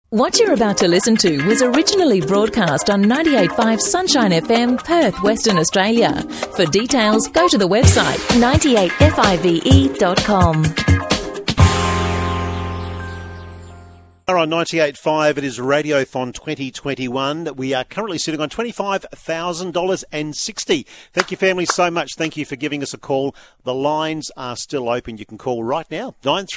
What you're about to listen to was originally broadcast on 98.5 Sunshine FM, Perth, Western Australia. For details, go to the website 98five.com. On 98.5, it is Radiothon 2021. We are currently sitting on $25,000.60. Thank you, family, so much. Thank you for giving us a call. The lines are still open. You can call right now,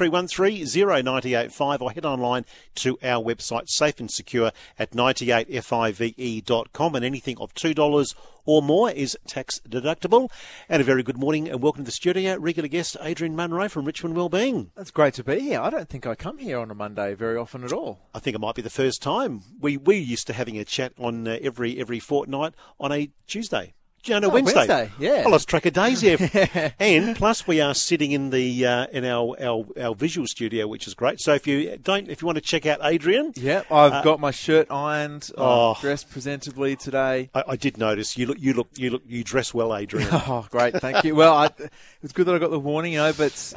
9313-0985, or head online to our website, safe and secure, at 98five.com. And anything of $2 or more is tax deductible. And a very good morning and welcome to the studio. Regular guest Adrian Munro from Richmond Wellbeing. It's great to be here. I don't think I come here on a Monday very often at all. I think it might be the first time. We used to having a chat on every fortnight on a Tuesday. Wednesday. Yeah. I lost track of days here. And plus we are sitting in the in our visual studio, which is great. So if you want to check out Adrian. Yeah, I've got my shirt ironed, dressed presentably today. I did notice you dress well, Adrian. Oh, great, thank you. Well, it's good that I got the warning, but it's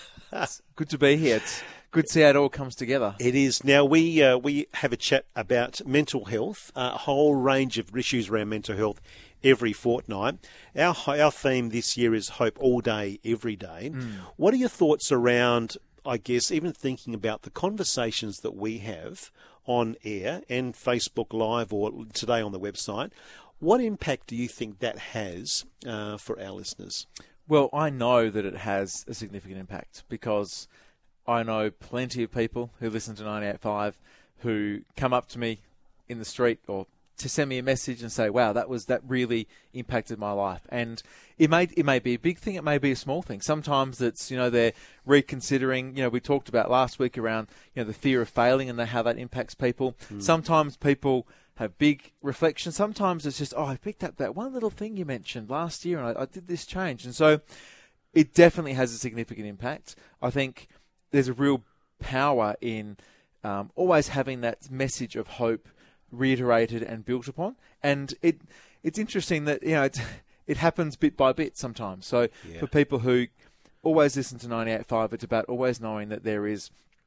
good to be here. It's good to see how it all comes together. It is. Now, we have a chat about mental health, a whole range of issues around mental health every fortnight. Our theme this year is Hope All Day, Every Day. What are your thoughts around, I guess, even thinking about the conversations that we have on air and Facebook Live or today on the website? What impact do you think that has for our listeners? Well, I know that it has a significant impact because I know plenty of people who listen to 98.5 who come up to me in the street or to send me a message and say, wow, that really impacted my life. And it may be a big thing, it may be a small thing. Sometimes it's, they're reconsidering, we talked about last week around, the fear of failing and how that impacts people. Sometimes people have big reflections. Sometimes it's just, I picked up that one little thing you mentioned last year and I did this change. And so it definitely has a significant impact. I think there's a real power in always having that message of hope reiterated and built upon. And it's interesting that, it happens bit by bit sometimes. So for people who always listen to 98.5, it's about always knowing that there is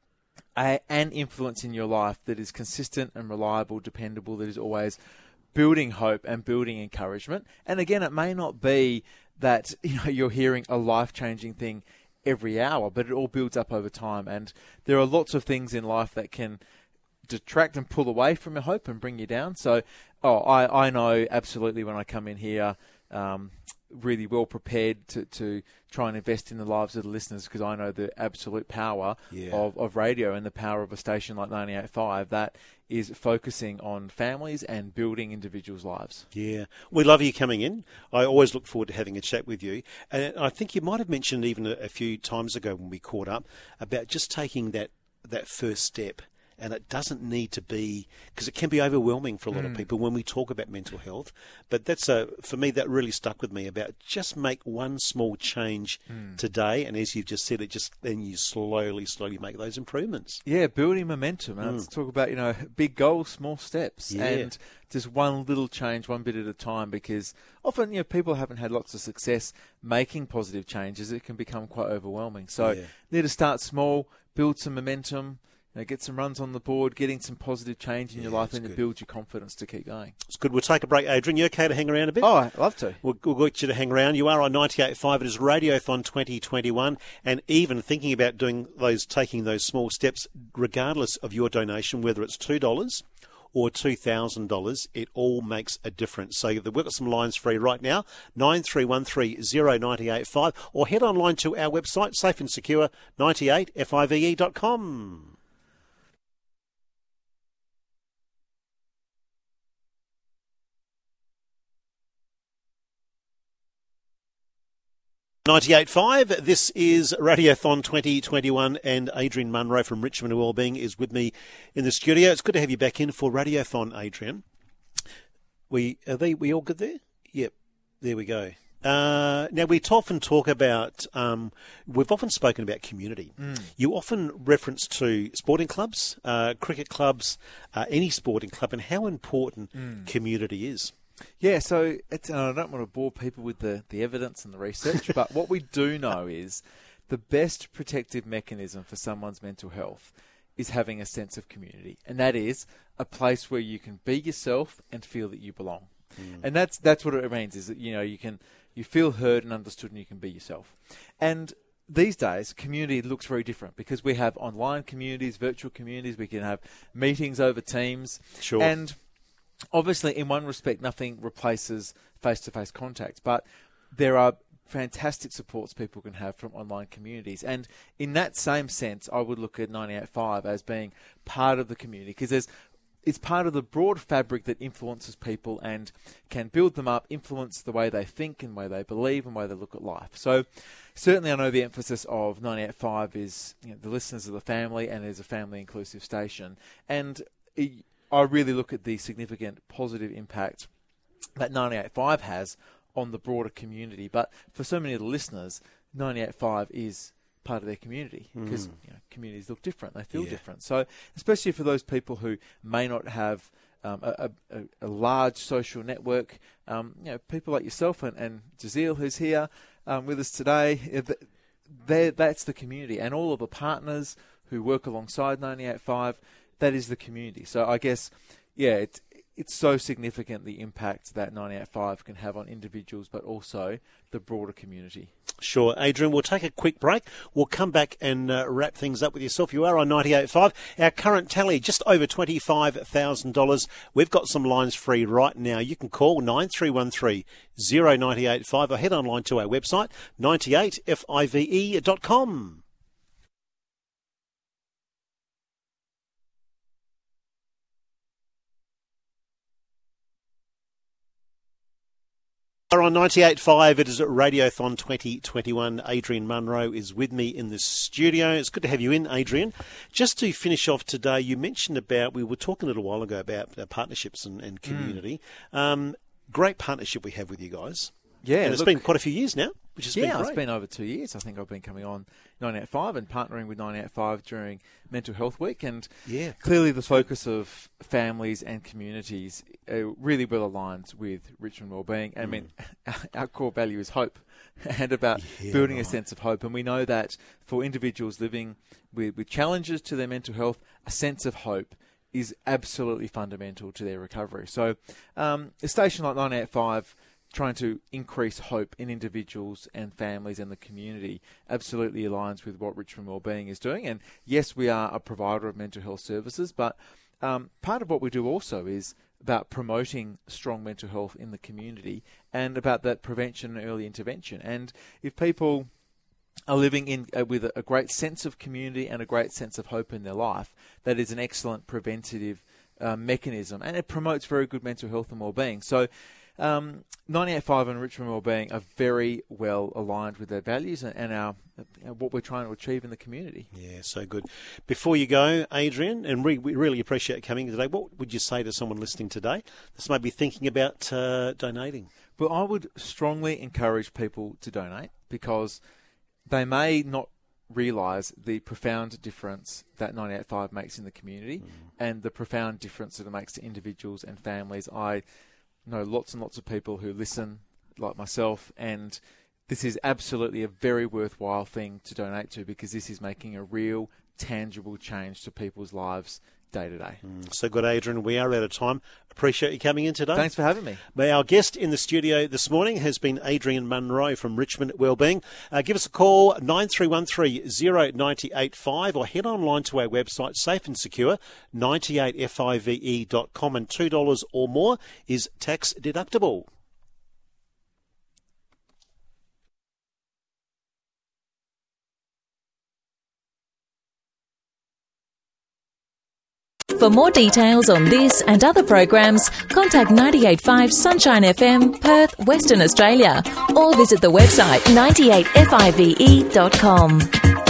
an influence in your life that is consistent and reliable, dependable, that is always building hope and building encouragement. And again, it may not be that you're hearing a life-changing thing every hour, but it all builds up over time. And there are lots of things in life that can detract and pull away from your hope and bring you down. So, I know absolutely when I come in here, really well prepared to try and invest in the lives of the listeners, because I know the absolute power of radio and the power of a station like 98.5 that is focusing on families and building individuals' lives. Yeah. We love you coming in. I always look forward to having a chat with you. And I think you might have mentioned even a few times ago when we caught up about just taking that first step. And it doesn't need to be, because it can be overwhelming for a lot of people when we talk about mental health. But for me, that really stuck with me about just make one small change today. And as you've just said, then you slowly make those improvements. Yeah, building momentum. And let's talk about, big goals, small steps. Yeah. And just one little change, one bit at a time, because often, people haven't had lots of success making positive changes. It can become quite overwhelming. So need to start small, build some momentum, get some runs on the board, getting some positive change in your life, and it builds your confidence to keep going. It's good. We'll take a break, Adrian. You okay to hang around a bit? Oh, I'd love to. We'll get you to hang around. You are on 98.5. It is Radiothon 2021. And even thinking about taking those small steps, regardless of your donation, whether it's $2 or $2,000, it all makes a difference. So we've got some lines free right now, 9313-0985, or head online to our website, safe and secure, 98five.com. 98.5, this is Radiothon 2021, and Adrian Munro from Richmond Wellbeing is with me in the studio. It's good to have you back in for Radiothon, Adrian. We all good there? Yep, there we go. Now, we often talk about, we've often spoken about community. You often reference to sporting clubs, cricket clubs, any sporting club, and how important community is. Yeah, so I don't want to bore people with the evidence and the research, but what we do know is the best protective mechanism for someone's mental health is having a sense of community, and that is a place where you can be yourself and feel that you belong. And that's what it means, is that, you know, you feel heard and understood, and you can be yourself. And these days, community looks very different because we have online communities, virtual communities. We can have meetings over Teams. Sure. And obviously, in one respect, nothing replaces face-to-face contact, but there are fantastic supports people can have from online communities. And in that same sense, I would look at 98.5 as being part of the community, because it's part of the broad fabric that influences people and can build them up, influence the way they think and the way they believe and the way they look at life. So certainly I know the emphasis of 98.5 is, you know, the listeners are the family, and it is a family-inclusive station. And I really look at the significant positive impact that 98.5 has on the broader community. But for so many of the listeners, 98.5 is part of their community, because you know, communities look different, they feel different. So especially for those people who may not have a large social network, you know, people like yourself and Jazeel, who's here with us today, that's the community. And all of the partners who work alongside 98.5, that is the community. So I guess, yeah, it's so significant, the impact that 98.5 can have on individuals, but also the broader community. Sure. Adrian, we'll take a quick break. We'll come back and wrap things up with yourself. You are on 98.5. Our current tally, just over $25,000. We've got some lines free right now. You can call 9313 0985 or head online to our website, 98five.com. On 98.5, it is Radiothon 2021. Adrian Munro is with me in the studio. It's good to have you in, Adrian. Just to finish off today, you mentioned we were talking a little while ago about partnerships and community. Great partnership we have with you guys. Yeah, and it's been quite a few years now, which has been great. It's been over 2 years. I think I've been coming on 98.5 and partnering with 98.5 during Mental Health Week. And clearly the focus of families and communities really well aligns with Richmond Wellbeing. I mean, our core value is hope, and about building a sense of hope. And we know that for individuals living with challenges to their mental health, a sense of hope is absolutely fundamental to their recovery. So a station like 98.5 trying to increase hope in individuals and families and the community absolutely aligns with what Richmond Wellbeing is doing. And yes, we are a provider of mental health services, but part of what we do also is about promoting strong mental health in the community and about that prevention and early intervention. And if people are living in with a great sense of community and a great sense of hope in their life, that is an excellent preventative mechanism, and it promotes very good mental health and wellbeing. So 98.5 and Richmond Wellbeing are very well aligned with their values and our what we're trying to achieve in the community. Yeah, so good. Before you go, Adrian, and we really appreciate coming today, what would you say to someone listening today that's maybe thinking about donating? Well, I would strongly encourage people to donate, because they may not realise the profound difference that 98.5 makes in the community and the profound difference that it makes to individuals and families. I know lots and lots of people who listen, like myself, and this is absolutely a very worthwhile thing to donate to, because this is making a real, tangible change to people's lives day to day. So good, Adrian. We are out of time. Appreciate you coming in today. Thanks for having me. Our guest in the studio this morning has been Adrian Munro from Richmond Wellbeing. Give us a call, 9313 0985, or head online to our website, safe and secure, 98five.com, and $2 or more is tax deductible. For more details on this and other programs, contact 98.5 Sunshine FM, Perth, Western Australia, or visit the website 98five.com.